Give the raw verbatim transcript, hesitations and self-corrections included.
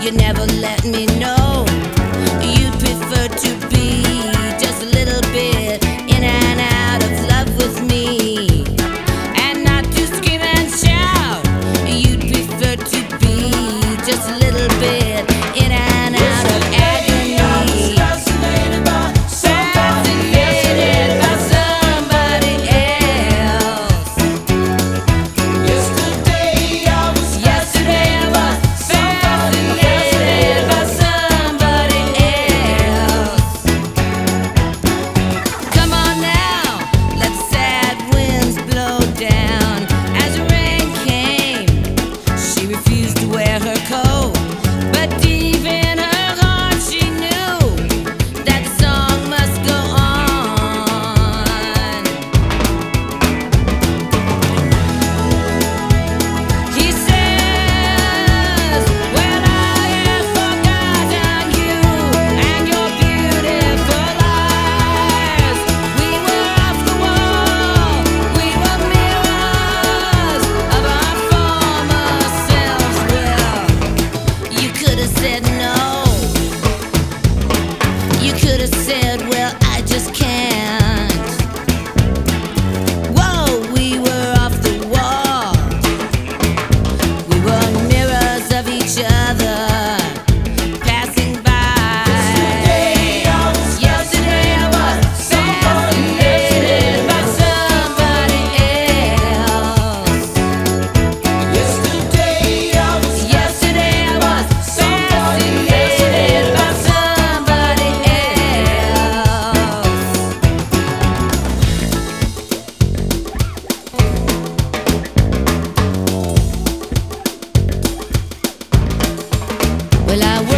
you never let me know. You prefer to be just a little bit in and out of love with me, and not to scream and shout. You'd prefer to be just a little bit in and out of agony. Fascinated by somebody else. Yesterday I was fascinated by somebody else. Come on now, let the sad winds blow down. As the rain came, she refused to wear her coat, but deep in her heart she knew that the song must go on. He says, well, I have forgotten you and your beautiful eyes. We were off the wall, we were mirrors of our former selves. Well, you could have said no. You could have said, well, I just can't. Whoa, we were off the wall. We were mirrors of each other, passing by. Yesterday I was fascinated by somebody else. Yesterday I was Yesterday I was fascinated by somebody else. Well, I